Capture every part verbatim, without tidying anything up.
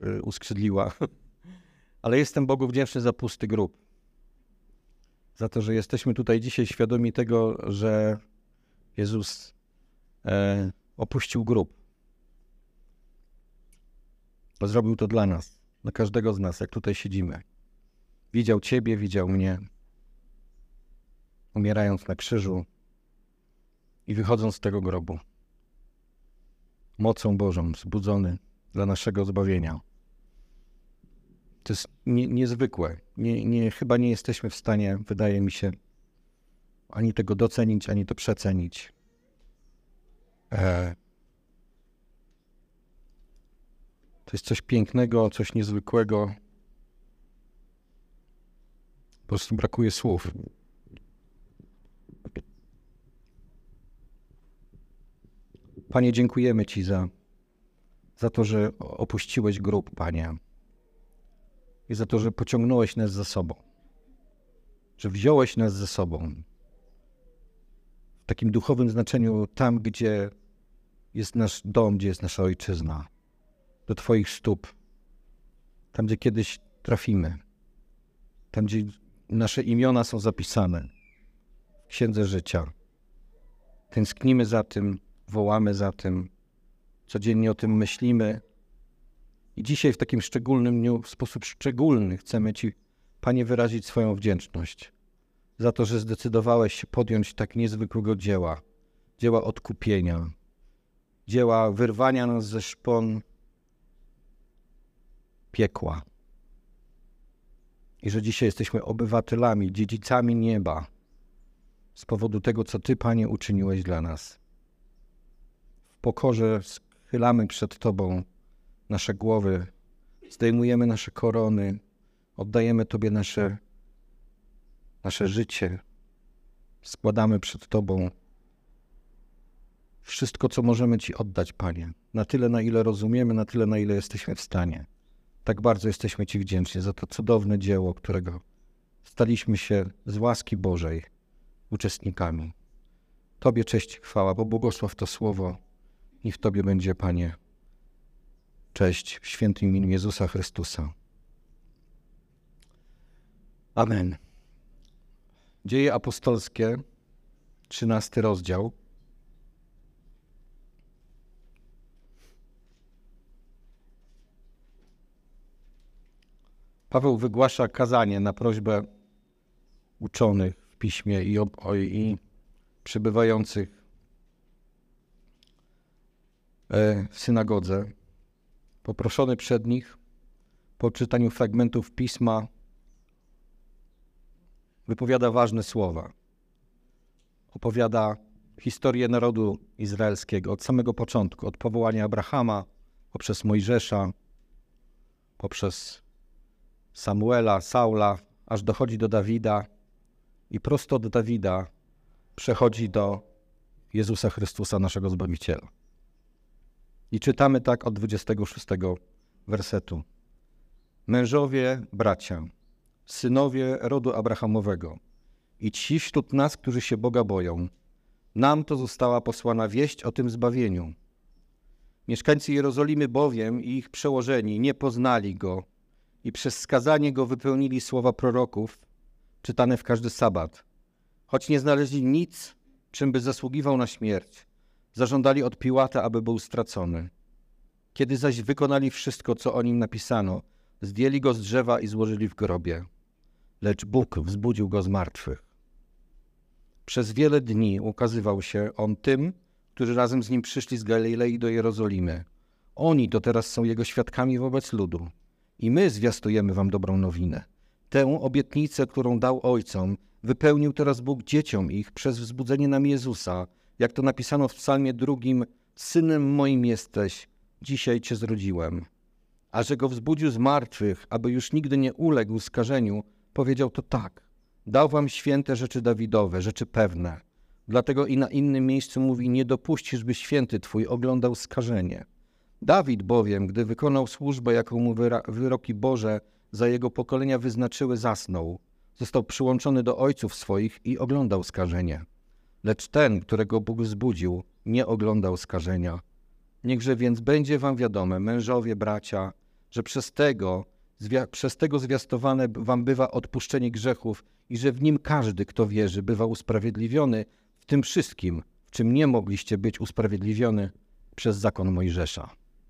y, uskrzydliła. Ale jestem Bogu wdzięczny za pusty grób. Za to, że jesteśmy tutaj dzisiaj świadomi tego, że Jezus e, opuścił grób. Bo zrobił to dla nas, dla każdego z nas, jak tutaj siedzimy. Widział Ciebie, widział mnie, umierając na krzyżu i wychodząc z tego grobu. Mocą Bożą zbudzony dla naszego zbawienia. To jest nie, niezwykłe. Nie, nie, chyba nie jesteśmy w stanie, wydaje mi się, ani tego docenić, ani to przecenić. E, to jest coś pięknego, coś niezwykłego. Po prostu brakuje słów. Panie, dziękujemy Ci za, za to, że opuściłeś grób, Panie. I za to, że pociągnąłeś nas za sobą. Że wziąłeś nas ze sobą. W takim duchowym znaczeniu tam, gdzie jest nasz dom, gdzie jest nasza ojczyzna. Do Twoich stóp. Tam, gdzie kiedyś trafimy. Tam, gdzie nasze imiona są zapisane w Księdze Życia. Tęsknimy za tym, wołamy za tym. Codziennie o tym myślimy. I dzisiaj w takim szczególnym dniu, w sposób szczególny chcemy Ci, Panie, wyrazić swoją wdzięczność za to, że zdecydowałeś się podjąć tak niezwykłego dzieła, dzieła odkupienia, dzieła wyrwania nas ze szpon piekła. I że dzisiaj jesteśmy obywatelami, dziedzicami nieba z powodu tego, co Ty, Panie, uczyniłeś dla nas. W pokorze schylamy przed Tobą nasze głowy, zdejmujemy nasze korony, oddajemy Tobie nasze, nasze życie, składamy przed Tobą wszystko, co możemy Ci oddać, Panie. Na tyle, na ile rozumiemy, na tyle, na ile jesteśmy w stanie. Tak bardzo jesteśmy Ci wdzięczni za to cudowne dzieło, którego staliśmy się z łaski Bożej uczestnikami. Tobie cześć i chwała, bo błogosław to słowo i w Tobie będzie, Panie, cześć w świętym imieniu Jezusa Chrystusa. Amen. Dzieje apostolskie, trzynasty rozdział. Paweł wygłasza kazanie na prośbę uczonych w piśmie i, ob, i przebywających w synagodze. Poproszony przed nich, po czytaniu fragmentów Pisma, wypowiada ważne słowa. Opowiada historię narodu izraelskiego od samego początku, od powołania Abrahama, poprzez Mojżesza, poprzez Samuela, Saula, aż dochodzi do Dawida i prosto od Dawida przechodzi do Jezusa Chrystusa, naszego Zbawiciela. I czytamy tak od dwudziestego szóstego wersetu. Mężowie, bracia, synowie rodu Abrahamowego i ci wśród nas, którzy się Boga boją, nam to została posłana wieść o tym zbawieniu. Mieszkańcy Jerozolimy bowiem i ich przełożeni nie poznali Go i przez skazanie Go wypełnili słowa proroków, czytane w każdy sabat. Choć nie znaleźli nic, czym by zasługiwał na śmierć, zażądali od Piłata, aby był stracony. Kiedy zaś wykonali wszystko, co o nim napisano, zdjęli go z drzewa i złożyli w grobie. Lecz Bóg wzbudził go z martwych. Przez wiele dni ukazywał się on tym, którzy razem z nim przyszli z Galilei do Jerozolimy. Oni to teraz są jego świadkami wobec ludu. I my zwiastujemy wam dobrą nowinę. Tę obietnicę, którą dał ojcom, wypełnił teraz Bóg dzieciom ich przez wzbudzenie nam Jezusa, jak to napisano w psalmie drugim, synem moim jesteś, dzisiaj cię zrodziłem. A że go wzbudził z martwych, aby już nigdy nie uległ skażeniu, powiedział to tak. Dał wam święte rzeczy Dawidowe, rzeczy pewne. Dlatego i na innym miejscu mówi, nie dopuścisz, by święty twój oglądał skażenie. Dawid bowiem, gdy wykonał służbę, jaką mu wyroki Boże za jego pokolenia wyznaczyły, zasnął. Został przyłączony do ojców swoich i oglądał skażenie. Lecz ten, którego Bóg wzbudził, nie oglądał skażenia. Niechże więc będzie wam wiadome, mężowie, bracia, że przez tego, przez tego zwiastowane wam bywa odpuszczenie grzechów i że w nim każdy, kto wierzy, bywa usprawiedliwiony w tym wszystkim, w czym nie mogliście być usprawiedliwiony przez zakon Mojżesza.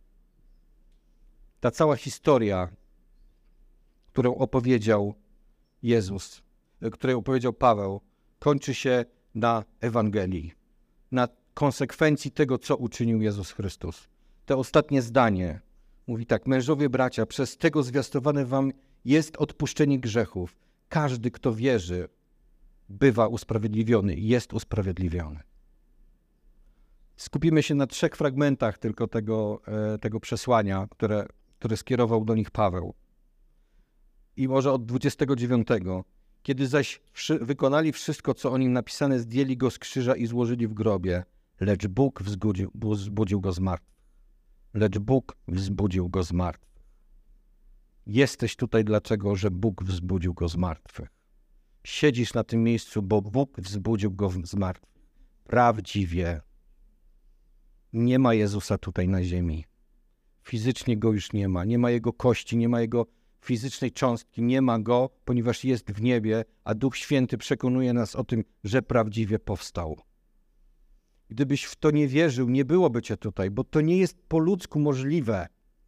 Ta cała historia, którą opowiedział Jezus, której opowiedział Paweł, kończy się na Ewangelii, na konsekwencji tego, co uczynił Jezus Chrystus. To ostatnie zdanie mówi tak: mężowie, bracia, przez tego zwiastowane wam jest odpuszczenie grzechów. Każdy, kto wierzy, bywa usprawiedliwiony, jest usprawiedliwiony. Skupimy się na trzech fragmentach tylko tego, tego przesłania, które, które skierował do nich Paweł. I może od dwudziestego dziewiątego. Kiedy zaś wszy, wykonali wszystko, co o nim napisane, zdjęli go z krzyża i złożyli w grobie, lecz Bóg wzbudził, wzbudził go z martwych. Lecz Bóg wzbudził go z martwych. Jesteś tutaj dlatego, że Bóg wzbudził go z martwych. Siedzisz na tym miejscu, bo Bóg wzbudził go z martwych. Prawdziwie. Nie ma Jezusa tutaj na ziemi. Fizycznie go już nie ma. Nie ma jego kości, nie ma jego fizycznej cząstki. Nie ma go, ponieważ jest w niebie, a Duch Święty przekonuje nas o tym, że prawdziwie powstał. Gdybyś w to nie wierzył, nie byłoby cię tutaj, bo to nie jest po ludzku możliwe.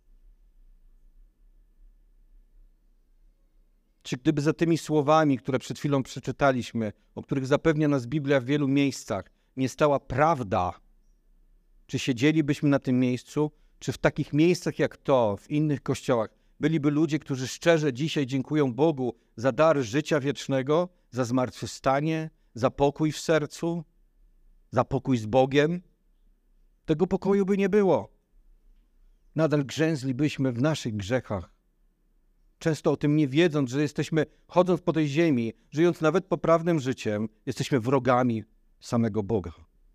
Czy gdyby za tymi słowami, które przed chwilą przeczytaliśmy, o których zapewnia nas Biblia w wielu miejscach, nie stała prawda, czy siedzielibyśmy na tym miejscu, czy w takich miejscach jak to, w innych kościołach, byliby ludzie, którzy szczerze dzisiaj dziękują Bogu za dar życia wiecznego, za zmartwychwstanie, za pokój w sercu, za pokój z Bogiem? Tego pokoju by nie było. Nadal grzęzlibyśmy w naszych grzechach. Często o tym nie wiedząc, że jesteśmy, chodząc po tej ziemi, żyjąc nawet poprawnym życiem, jesteśmy wrogami samego Boga.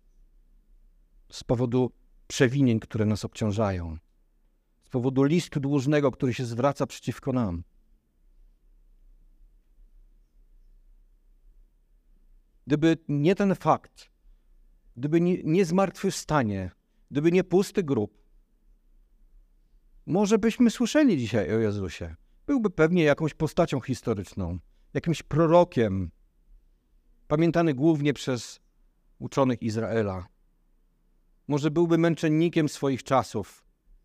Z powodu przewinień, które nas obciążają. Z powodu listu dłużnego, który się zwraca przeciwko nam. Gdyby nie ten fakt, gdyby nie, nie zmartwychwstanie, gdyby nie pusty grób, może byśmy słyszeli dzisiaj o Jezusie. Byłby pewnie jakąś postacią historyczną, jakimś prorokiem, pamiętany głównie przez uczonych Izraela. Może byłby męczennikiem swoich czasów,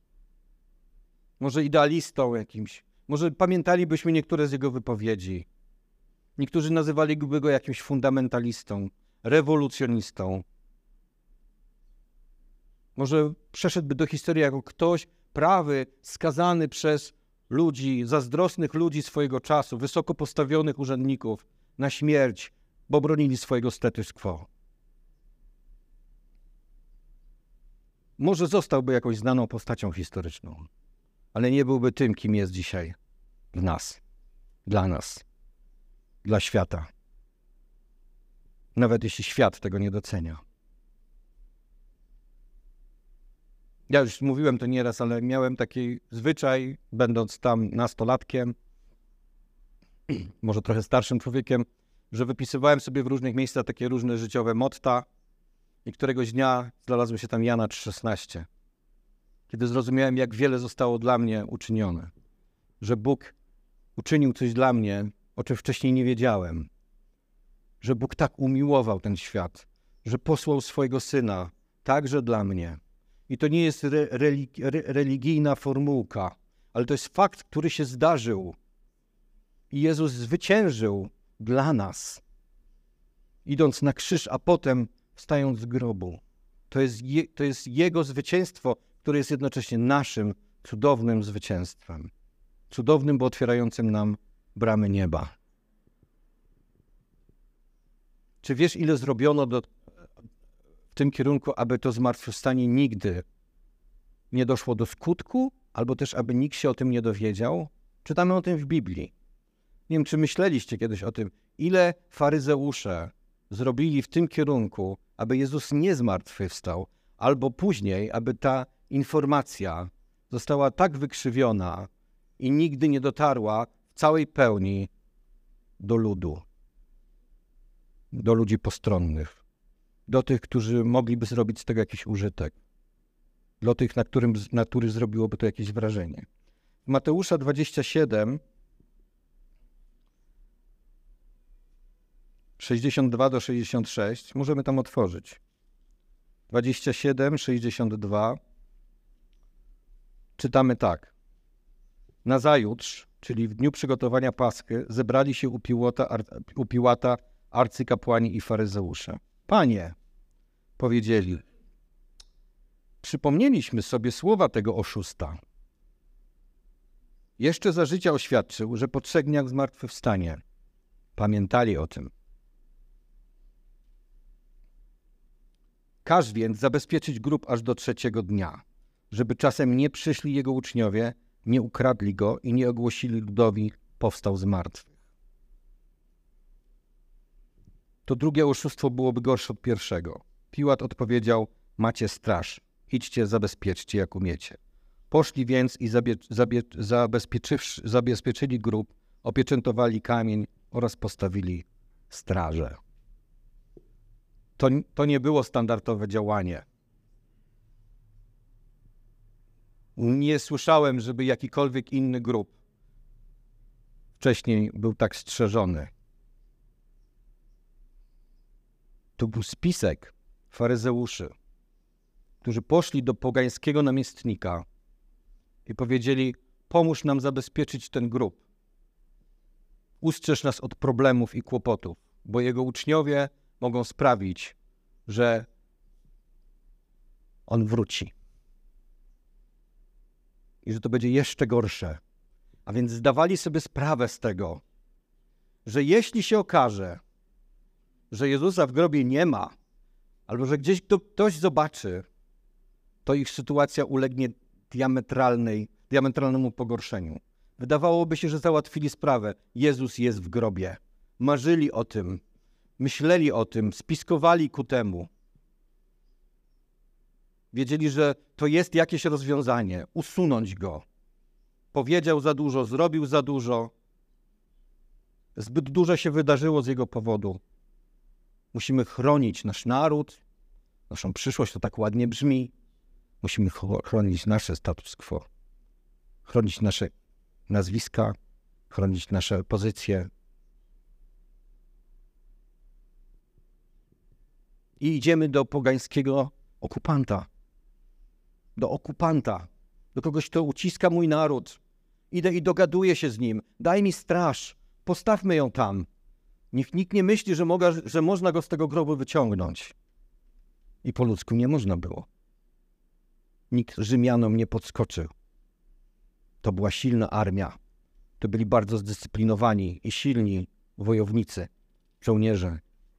może idealistą jakimś, może pamiętalibyśmy niektóre z jego wypowiedzi. Niektórzy nazywaliby go jakimś fundamentalistą, rewolucjonistą. Może przeszedłby do historii jako ktoś prawy, skazany przez ludzi, zazdrosnych ludzi swojego czasu, wysoko postawionych urzędników na śmierć, bo bronili swojego status quo. Może zostałby jakąś znaną postacią historyczną, ale nie byłby tym, kim jest dzisiaj w nas, dla nas, dla świata. Nawet jeśli świat tego nie docenia. Ja już mówiłem to nieraz, ale miałem taki zwyczaj, będąc tam nastolatkiem, może trochę starszym człowiekiem, że wypisywałem sobie w różnych miejscach takie różne życiowe motta i któregoś dnia znalazło się tam Jana trzy szesnaście. Kiedy zrozumiałem, jak wiele zostało dla mnie uczynione. Że Bóg uczynił coś dla mnie, o czym wcześniej nie wiedziałem. Że Bóg tak umiłował ten świat, że posłał swojego Syna także dla mnie. I to nie jest re, religi, re, religijna formułka, ale to jest fakt, który się zdarzył. I Jezus zwyciężył dla nas, idąc na krzyż, a potem wstając z grobu. To jest, je, to jest Jego zwycięstwo, które jest jednocześnie naszym cudownym zwycięstwem. Cudownym, bo otwierającym nam bramy nieba. Czy wiesz, ile zrobiono do, w tym kierunku, aby to zmartwychwstanie nigdy nie doszło do skutku, albo też, aby nikt się o tym nie dowiedział? Czytamy o tym w Biblii. Nie wiem, czy myśleliście kiedyś o tym, ile faryzeusze zrobili w tym kierunku, aby Jezus nie zmartwychwstał, albo później, aby ta informacja została tak wykrzywiona i nigdy nie dotarła w całej pełni do ludu, do ludzi postronnych, do tych, którzy mogliby zrobić z tego jakiś użytek, do tych, na, którym, na których zrobiłoby to jakieś wrażenie. Mateusza dwadzieścia siedem, sześćdziesiąt dwa do sześćdziesiąt sześć, możemy tam otworzyć. dwadzieścia siedem, sześćdziesiąt dwa. Czytamy tak. Nazajutrz, czyli w dniu przygotowania Paschy, zebrali się u Piłata, u Piłata arcykapłani i faryzeusze. Panie, powiedzieli, przypomnieliśmy sobie słowa tego oszusta. Jeszcze za życia oświadczył, że po trzech dniach zmartwychwstanie. Pamiętali o tym. Każ więc zabezpieczyć grób aż do trzeciego dnia, żeby czasem nie przyszli jego uczniowie, nie ukradli go i nie ogłosili ludowi, powstał z martwych. To drugie oszustwo byłoby gorsze od pierwszego. Piłat odpowiedział, macie straż, idźcie, zabezpieczcie jak umiecie. Poszli więc i zabie, zabie, zabezpieczywszy, zabezpieczyli grób, opieczętowali kamień oraz postawili strażę. To, to nie było standardowe działanie. Nie słyszałem, żeby jakikolwiek inny grób wcześniej był tak strzeżony. To był spisek faryzeuszy, którzy poszli do pogańskiego namiestnika i powiedzieli, pomóż nam zabezpieczyć ten grób. Ustrzeż nas od problemów i kłopotów, bo jego uczniowie mogą sprawić, że on wróci. I że to będzie jeszcze gorsze. A więc zdawali sobie sprawę z tego, że jeśli się okaże, że Jezusa w grobie nie ma, albo że gdzieś ktoś zobaczy, to ich sytuacja ulegnie diametralnej, diametralnemu pogorszeniu. Wydawałoby się, że załatwili sprawę. Jezus jest w grobie. Marzyli o tym, myśleli o tym, spiskowali ku temu. Wiedzieli, że to jest jakieś rozwiązanie, usunąć go. Powiedział za dużo, zrobił za dużo. Zbyt dużo się wydarzyło z jego powodu. Musimy chronić nasz naród, naszą przyszłość, to tak ładnie brzmi. Musimy chronić nasze status quo, chronić nasze nazwiska, chronić nasze pozycje. I idziemy do pogańskiego okupanta. Do okupanta, do kogoś, kto uciska mój naród. Idę i dogaduję się z nim. Daj mi straż, postawmy ją tam. Niech nikt nie myśli, że, moga, że można go z tego grobu wyciągnąć. I po ludzku nie można było. Nikt Rzymianom nie podskoczył. To była silna armia. To byli bardzo zdyscyplinowani i silni wojownicy, żołnierze.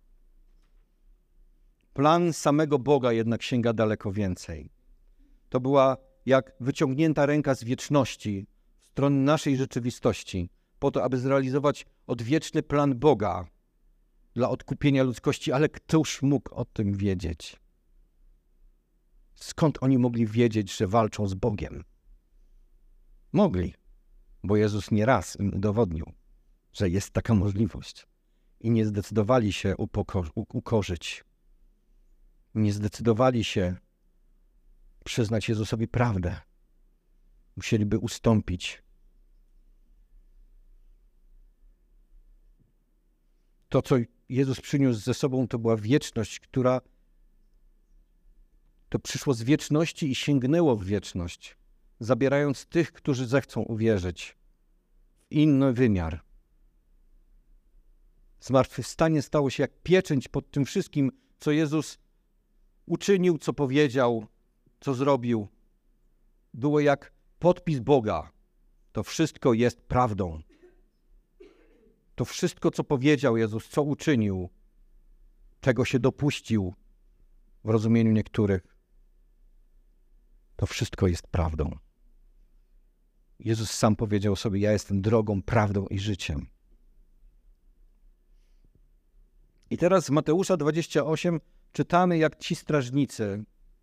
Plan samego Boga jednak sięga daleko więcej. To była jak wyciągnięta ręka z wieczności w stronę naszej rzeczywistości, po to, aby zrealizować odwieczny plan Boga dla odkupienia ludzkości, ale któż mógł o tym wiedzieć? Skąd oni mogli wiedzieć, że walczą z Bogiem? Mogli, bo Jezus nieraz im udowodnił, że jest taka możliwość i nie zdecydowali się upoko- ukorzyć. Nie zdecydowali się przyznać Jezusowi prawdę. Musieliby ustąpić. To, co Jezus przyniósł ze sobą, to była wieczność, która to przyszło z wieczności i sięgnęło w wieczność, zabierając tych, którzy zechcą uwierzyć w inny wymiar. Zmartwychwstanie stało się jak pieczęć pod tym wszystkim, co Jezus uczynił, co powiedział, co zrobił. Było jak podpis Boga. To wszystko jest prawdą. To wszystko, co powiedział Jezus, co uczynił, czego się dopuścił w rozumieniu niektórych, to wszystko jest prawdą. Jezus sam powiedział sobie, ja jestem drogą, prawdą i życiem. I teraz z Mateusza dwudziestego ósmego czytamy, jak ci strażnicy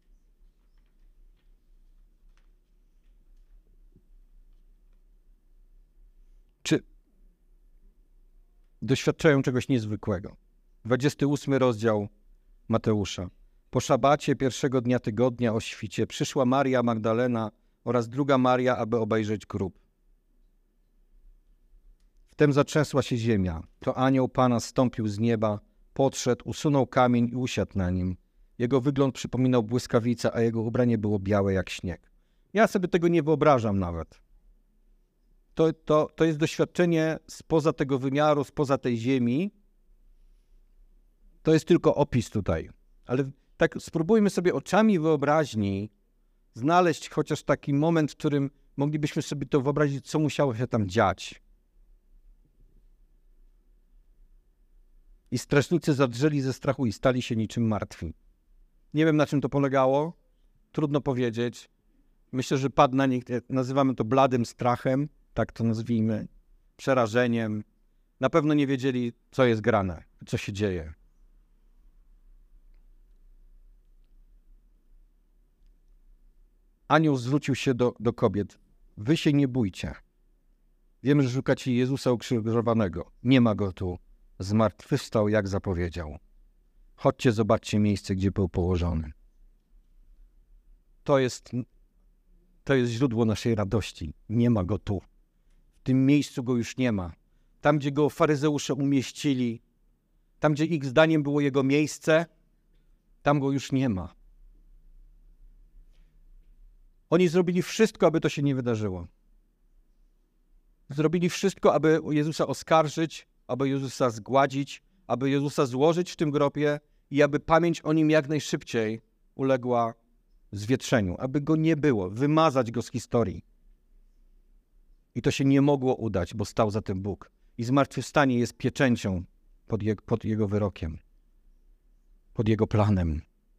czy doświadczają czegoś niezwykłego. dwudziesty ósmy rozdział Mateusza. Po szabacie pierwszego dnia tygodnia o świcie przyszła Maria Magdalena oraz druga Maria, aby obejrzeć grób. Wtem zatrzęsła się ziemia. To anioł Pana zstąpił z nieba, podszedł, usunął kamień i usiadł na nim. Jego wygląd przypominał błyskawicę, a jego ubranie było białe jak śnieg. Ja sobie tego nie wyobrażam nawet. To, to, to jest doświadczenie spoza tego wymiaru, spoza tej ziemi. To jest tylko opis tutaj. Ale tak spróbujmy sobie oczami wyobraźni znaleźć chociaż taki moment, w którym moglibyśmy sobie to wyobrazić, co musiało się tam dziać. I strażnicy zadrżeli ze strachu i stali się niczym martwi. Nie wiem, na czym to polegało. Trudno powiedzieć. Myślę, że padł na nich, nazywamy to bladym strachem, tak to nazwijmy, przerażeniem. Na pewno nie wiedzieli, co jest grane, co się dzieje. Anioł zwrócił się do, do kobiet. Wy się nie bójcie. Wiem, że szukacie Jezusa ukrzyżowanego. Nie ma go tu. Zmartwychwstał, jak zapowiedział. Chodźcie, zobaczcie miejsce, gdzie był położony. To jest, to jest źródło naszej radości. Nie ma go tu. W tym miejscu go już nie ma. Tam, gdzie go faryzeusze umieścili, tam, gdzie ich zdaniem było jego miejsce, tam go już nie ma. Oni zrobili wszystko, aby to się nie wydarzyło. Zrobili wszystko, aby Jezusa oskarżyć, aby Jezusa zgładzić, aby Jezusa złożyć w tym grobie i aby pamięć o nim jak najszybciej uległa zwietrzeniu, aby go nie było, wymazać go z historii. I to się nie mogło udać, bo stał za tym Bóg. I zmartwychwstanie jest pieczęcią pod, je, pod Jego wyrokiem, pod Jego planem.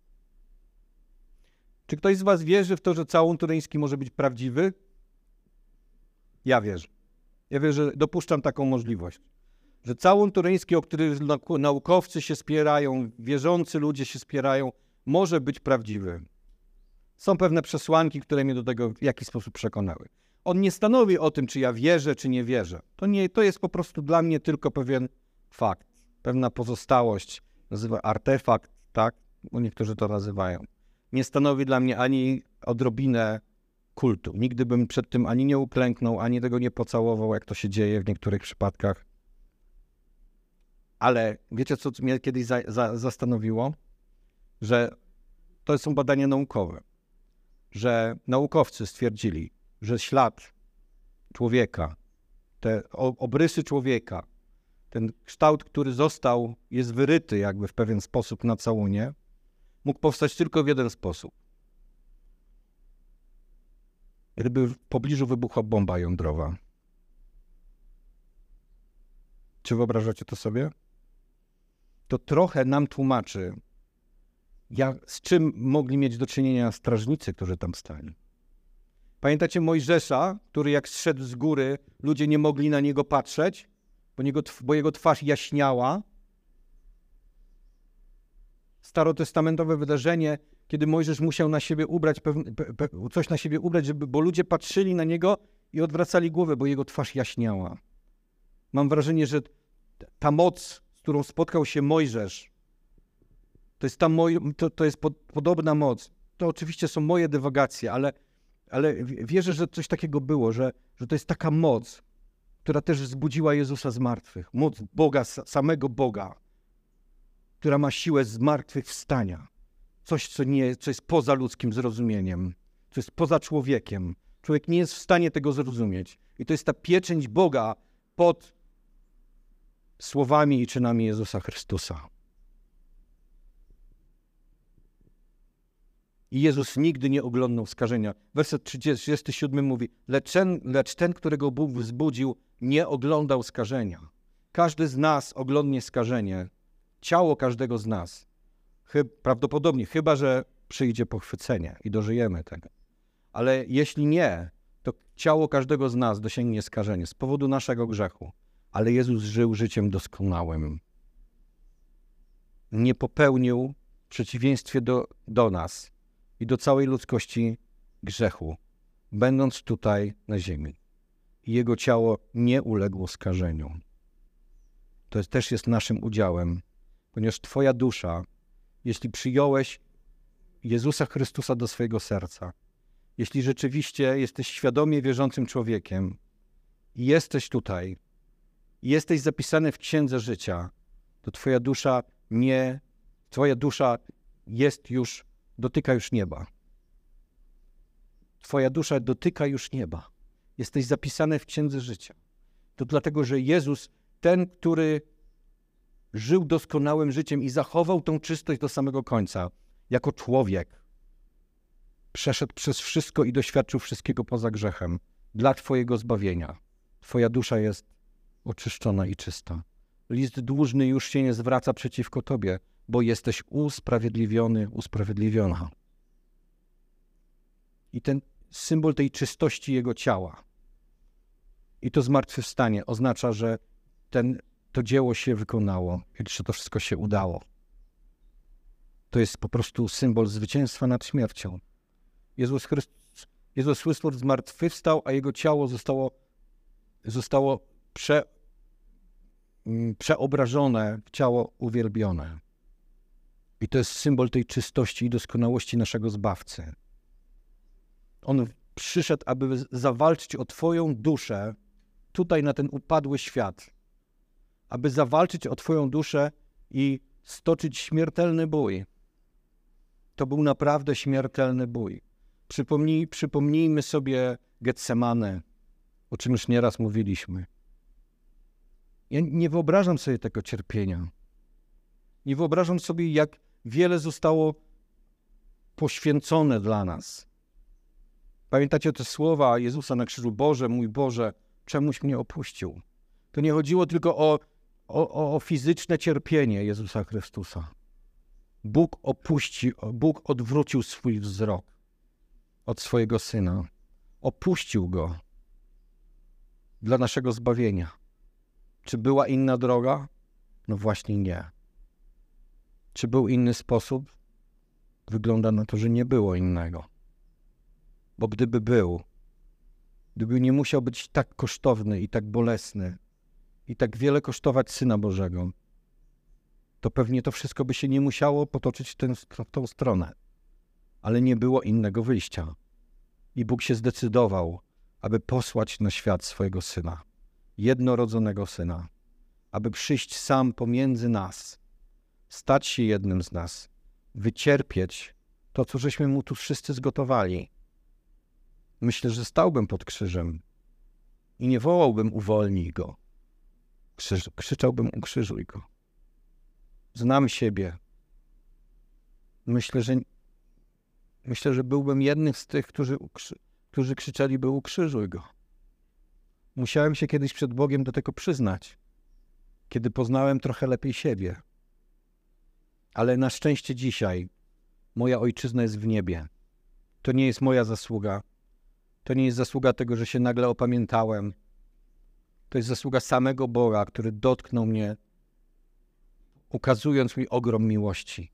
Czy ktoś z was wierzy w to, że całun turyński może być prawdziwy? Ja wierzę. Ja wierzę, że dopuszczam taką możliwość. Że całun turyński, o który naukowcy się spierają, wierzący ludzie się spierają, może być prawdziwy. Są pewne przesłanki, które mnie do tego w jakiś sposób przekonały. On nie stanowi o tym, czy ja wierzę, czy nie wierzę. To, nie, to jest po prostu dla mnie tylko pewien fakt, pewna pozostałość, nazywa artefakt, tak? Bo niektórzy to nazywają. Nie stanowi dla mnie ani odrobinę kultu. Nigdy bym przed tym ani nie uklęknął, ani tego nie pocałował, jak to się dzieje w niektórych przypadkach. Ale wiecie, co mnie kiedyś za, za, zastanowiło? Że to są badania naukowe. Że naukowcy stwierdzili, że ślad człowieka, te obrysy człowieka, ten kształt, który został, jest wyryty jakby w pewien sposób na całunie, mógł powstać tylko w jeden sposób. Gdyby w pobliżu wybuchła bomba jądrowa. Czy wyobrażacie to sobie? To trochę nam tłumaczy, jak, z czym mogli mieć do czynienia strażnicy, którzy tam stali. Pamiętacie Mojżesza, który jak zszedł z góry, ludzie nie mogli na niego patrzeć, bo, niego, bo jego twarz jaśniała. Starotestamentowe wydarzenie, kiedy Mojżesz musiał na siebie ubrać, pewne, pe, pe, coś na siebie ubrać, żeby, bo ludzie patrzyli na niego i odwracali głowę, bo jego twarz jaśniała. Mam wrażenie, że ta moc, z którą spotkał się Mojżesz, to jest, ta moj, to, to jest pod, podobna moc. To oczywiście są moje dywagacje, ale, ale wierzę, że coś takiego było, że, że to jest taka moc, która też wzbudziła Jezusa z martwych. Moc Boga, samego Boga, która ma siłę zmartwychwstania. Coś, co, nie, co jest poza ludzkim zrozumieniem, co jest poza człowiekiem. Człowiek nie jest w stanie tego zrozumieć. I to jest ta pieczęć Boga pod słowami i czynami Jezusa Chrystusa. I Jezus nigdy nie oglądał skażenia. Werset trzydziesty siódmy mówi, lecz ten, lecz ten, którego Bóg wzbudził, nie oglądał skażenia. Każdy z nas oglądnie skażenie. Ciało każdego z nas. Chyb, prawdopodobnie, chyba że przyjdzie pochwycenie i dożyjemy tego. Ale jeśli nie, to ciało każdego z nas dosięgnie skażenie z powodu naszego grzechu. Ale Jezus żył życiem doskonałym. Nie popełnił w przeciwieństwie do, do nas i do całej ludzkości grzechu, będąc tutaj na ziemi. I Jego ciało nie uległo skażeniu. To jest, też jest naszym udziałem, ponieważ Twoja dusza, jeśli przyjąłeś Jezusa Chrystusa do swojego serca, jeśli rzeczywiście jesteś świadomie wierzącym człowiekiem i jesteś tutaj i jesteś zapisany w Księdze Życia, to twoja dusza nie, twoja dusza jest już, dotyka już nieba. Twoja dusza dotyka już nieba. Jesteś zapisany w Księdze Życia. To dlatego, że Jezus, ten, który żył doskonałym życiem i zachował tą czystość do samego końca, jako człowiek, przeszedł przez wszystko i doświadczył wszystkiego poza grzechem dla twojego zbawienia. Twoja dusza jest oczyszczona i czysta. List dłużny już się nie zwraca przeciwko tobie, bo jesteś usprawiedliwiony, usprawiedliwiona. I ten symbol tej czystości jego ciała i to zmartwychwstanie oznacza, że ten, to dzieło się wykonało, że to wszystko się udało. To jest po prostu symbol zwycięstwa nad śmiercią. Jezus Chrystus, Jezus Chrystus zmartwychwstał, a jego ciało zostało, zostało prze, przeobrażone w ciało uwielbione. I to jest symbol tej czystości i doskonałości naszego Zbawcy. On przyszedł, aby zawalczyć o twoją duszę tutaj na ten upadły świat. Aby zawalczyć o twoją duszę i stoczyć śmiertelny bój. To był naprawdę śmiertelny bój. Przypomnij, przypomnijmy sobie Getsemanę, o czym już nieraz mówiliśmy. Ja nie wyobrażam sobie tego cierpienia. Nie wyobrażam sobie, jak wiele zostało poświęcone dla nas. Pamiętacie te słowa Jezusa na krzyżu? Boże, mój Boże, czemuś mnie opuścił. To nie chodziło tylko o, o, o fizyczne cierpienie Jezusa Chrystusa. Bóg opuści, Bóg odwrócił swój wzrok od swojego Syna. Opuścił Go dla naszego zbawienia. Czy była inna droga? No właśnie nie. Czy był inny sposób? Wygląda na to, że nie było innego. Bo gdyby był, gdyby nie musiał być tak kosztowny i tak bolesny i tak wiele kosztować Syna Bożego, to pewnie to wszystko by się nie musiało potoczyć w, ten, w tą stronę. Ale nie było innego wyjścia. I Bóg się zdecydował, aby posłać na świat swojego Syna, jednorodzonego Syna, aby przyjść sam pomiędzy nas, stać się jednym z nas, wycierpieć to, co żeśmy Mu tu wszyscy zgotowali. Myślę, że stałbym pod krzyżem i nie wołałbym uwolnij Go. Krzyż, krzyczałbym ukrzyżuj Go. Znam siebie. Myślę, że myślę, że byłbym jednym z tych, którzy, którzy krzyczeliby ukrzyżuj Go. Musiałem się kiedyś przed Bogiem do tego przyznać, kiedy poznałem trochę lepiej siebie. Ale na szczęście dzisiaj moja ojczyzna jest w niebie. To nie jest moja zasługa. To nie jest zasługa tego, że się nagle opamiętałem. To jest zasługa samego Boga, który dotknął mnie, ukazując mi ogrom miłości.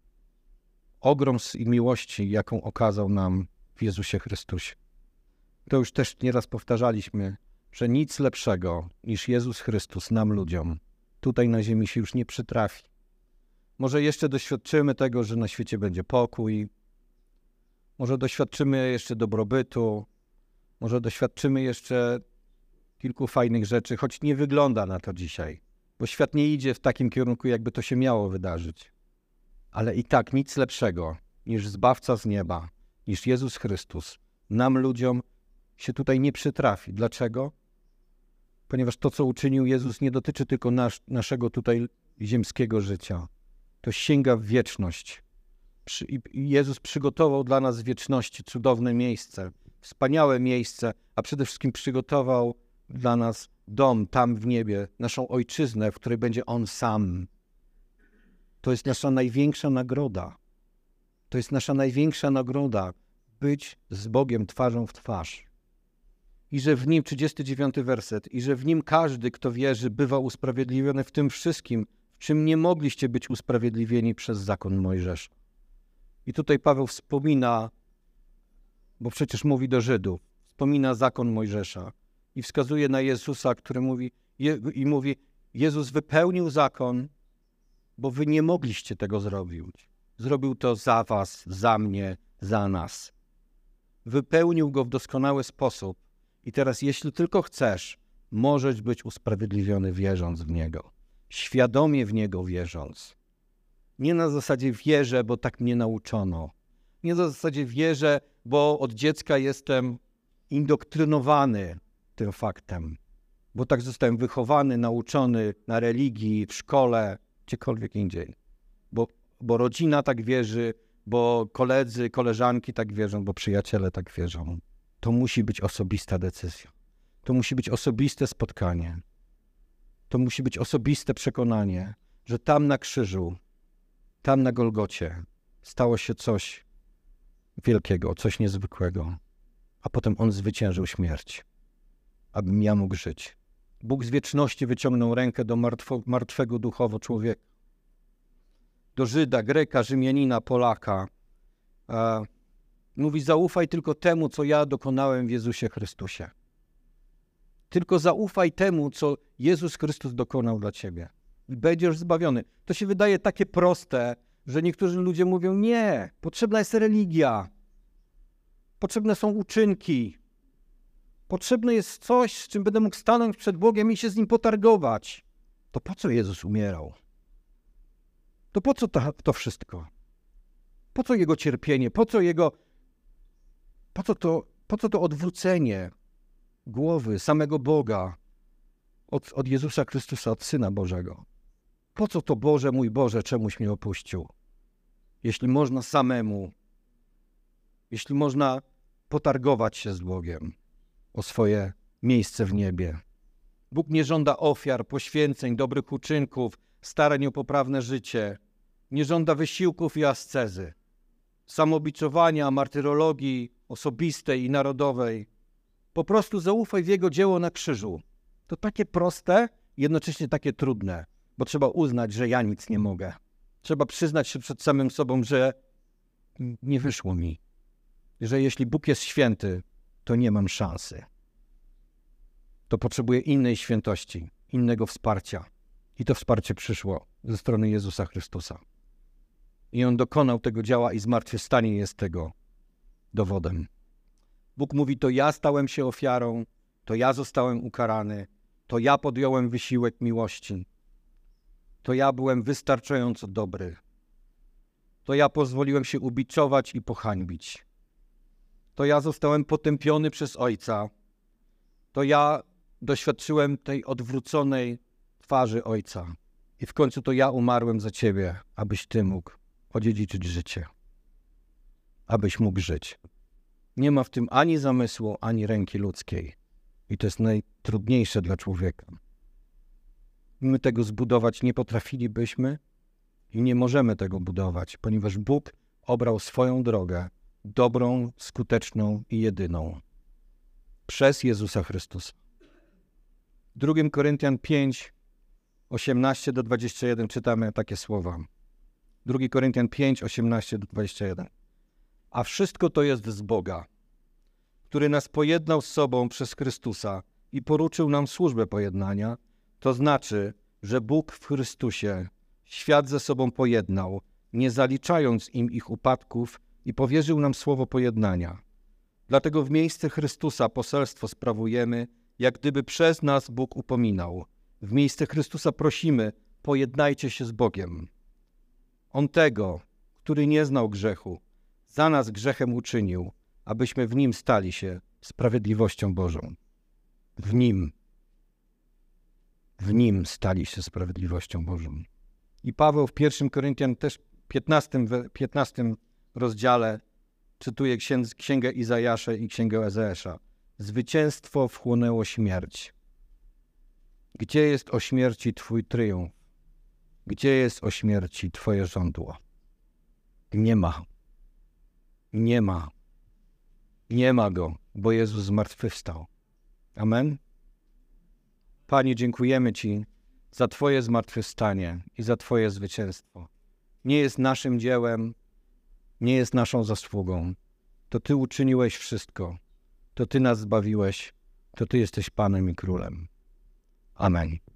Ogrom miłości, jaką okazał nam w Jezusie Chrystusie. To już też nieraz powtarzaliśmy, że nic lepszego niż Jezus Chrystus nam ludziom tutaj na ziemi się już nie przytrafi. Może jeszcze doświadczymy tego, że na świecie będzie pokój. Może doświadczymy jeszcze dobrobytu. Może doświadczymy jeszcze kilku fajnych rzeczy, choć nie wygląda na to dzisiaj. Bo świat nie idzie w takim kierunku, jakby to się miało wydarzyć. Ale i tak nic lepszego niż Zbawca z nieba, niż Jezus Chrystus, nam ludziom się tutaj nie przytrafi. Dlaczego? Ponieważ to, co uczynił Jezus, nie dotyczy tylko nas, naszego tutaj ziemskiego życia. To sięga w wieczność. Przy, i Jezus przygotował dla nas w wieczności cudowne miejsce, wspaniałe miejsce, a przede wszystkim przygotował dla nas dom tam w niebie, naszą ojczyznę, w której będzie On sam. To jest nasza największa nagroda. To jest nasza największa nagroda, być z Bogiem twarzą w twarz. I że w Nim, trzydziesty dziewiąty werset, i że w Nim każdy, kto wierzy, bywa usprawiedliwiony w tym wszystkim, w czym nie mogliście być usprawiedliwieni przez zakon Mojżesza. I tutaj Paweł wspomina, bo przecież mówi do Żydów, wspomina zakon Mojżesza i wskazuje na Jezusa, który mówi, je, i mówi, Jezus wypełnił zakon, bo wy nie mogliście tego zrobić. Zrobił to za was, za mnie, za nas. Wypełnił go w doskonały sposób. I teraz, jeśli tylko chcesz, możesz być usprawiedliwiony wierząc w Niego. Świadomie w Niego wierząc. Nie na zasadzie wierzę, bo tak mnie nauczono. Nie na zasadzie wierzę, bo od dziecka jestem indoktrynowany tym faktem. Bo tak zostałem wychowany, nauczony na religii, w szkole, gdziekolwiek indziej. Bo, bo rodzina tak wierzy, bo koledzy, koleżanki tak wierzą, bo przyjaciele tak wierzą. To musi być osobista decyzja. To musi być osobiste spotkanie. To musi być osobiste przekonanie, że tam na krzyżu, tam na Golgocie stało się coś wielkiego, coś niezwykłego. A potem On zwyciężył śmierć, abym ja mógł żyć. Bóg z wieczności wyciągnął rękę do martwo, martwego duchowo człowieka. Do Żyda, Greka, Rzymianina, Polaka. E, mówi, zaufaj tylko temu, co ja dokonałem w Jezusie Chrystusie. Tylko zaufaj temu, co Jezus Chrystus dokonał dla ciebie. I będziesz zbawiony. To się wydaje takie proste, że niektórzy ludzie mówią, nie, potrzebna jest religia. Potrzebne są uczynki. Potrzebne jest coś, z czym będę mógł stanąć przed Bogiem i się z Nim potargować. To po co Jezus umierał? To po co to, to wszystko? Po co Jego cierpienie? Po co Jego... Po co to, po co to odwrócenie głowy samego Boga od, od Jezusa Chrystusa, od Syna Bożego? Po co to, Boże, mój Boże, czemuś mnie opuścił? Jeśli można samemu, jeśli można potargować się z Bogiem o swoje miejsce w niebie. Bóg nie żąda ofiar, poświęceń, dobrych uczynków, starań o poprawne życie. Nie żąda wysiłków i ascezy, samobiczowania, martyrologii osobistej i narodowej. Po prostu zaufaj w Jego dzieło na krzyżu. To takie proste, jednocześnie takie trudne, bo trzeba uznać, że ja nic nie mogę. Trzeba przyznać się przed samym sobą, że nie wyszło mi. Że jeśli Bóg jest święty, to nie mam szansy. To potrzebuję innej świętości, innego wsparcia. I to wsparcie przyszło ze strony Jezusa Chrystusa. I On dokonał tego dzieła i zmartwychwstanie jest tego dowodem. Bóg mówi, to ja stałem się ofiarą, to ja zostałem ukarany, to ja podjąłem wysiłek miłości, to ja byłem wystarczająco dobry, to ja pozwoliłem się ubiczować i pohańbić, to ja zostałem potępiony przez Ojca, to ja doświadczyłem tej odwróconej twarzy Ojca i w końcu to ja umarłem za ciebie, abyś ty mógł odziedziczyć życie, abyś mógł żyć. Nie ma w tym ani zamysłu, ani ręki ludzkiej. I to jest najtrudniejsze dla człowieka. My tego zbudować nie potrafilibyśmy i nie możemy tego budować, ponieważ Bóg obrał swoją drogę, dobrą, skuteczną i jedyną. Przez Jezusa Chrystusa. drugim Koryntian pięć, osiemnaście do dwudziestu jeden czytamy takie słowa. drugi Koryntian pięć, osiemnaście do dwudziestu jeden. A wszystko to jest z Boga, który nas pojednał z sobą przez Chrystusa i poruczył nam służbę pojednania, to znaczy, że Bóg w Chrystusie świat ze sobą pojednał, nie zaliczając im ich upadków i powierzył nam słowo pojednania. Dlatego w miejsce Chrystusa poselstwo sprawujemy, jak gdyby przez nas Bóg upominał. W miejsce Chrystusa prosimy, pojednajcie się z Bogiem. On tego, który nie znał grzechu, za nas grzechem uczynił, abyśmy w Nim stali się sprawiedliwością Bożą. W Nim. W Nim stali się sprawiedliwością Bożą. I Paweł w pierwszym Koryntian też piętnastym, piętnastym rozdziale czytuje księgę Izajasza i księgę Ezeesza. Zwycięstwo wchłonęło śmierć. Gdzie jest o śmierci Twój triumf? Gdzie jest o śmierci Twoje żądło? Nie ma. Nie ma. Nie ma Go, bo Jezus zmartwychwstał. Amen? Panie, dziękujemy Ci za Twoje zmartwychwstanie i za Twoje zwycięstwo. Nie jest naszym dziełem, nie jest naszą zasługą. To Ty uczyniłeś wszystko. To Ty nas zbawiłeś. To Ty jesteś Panem i Królem. Amen.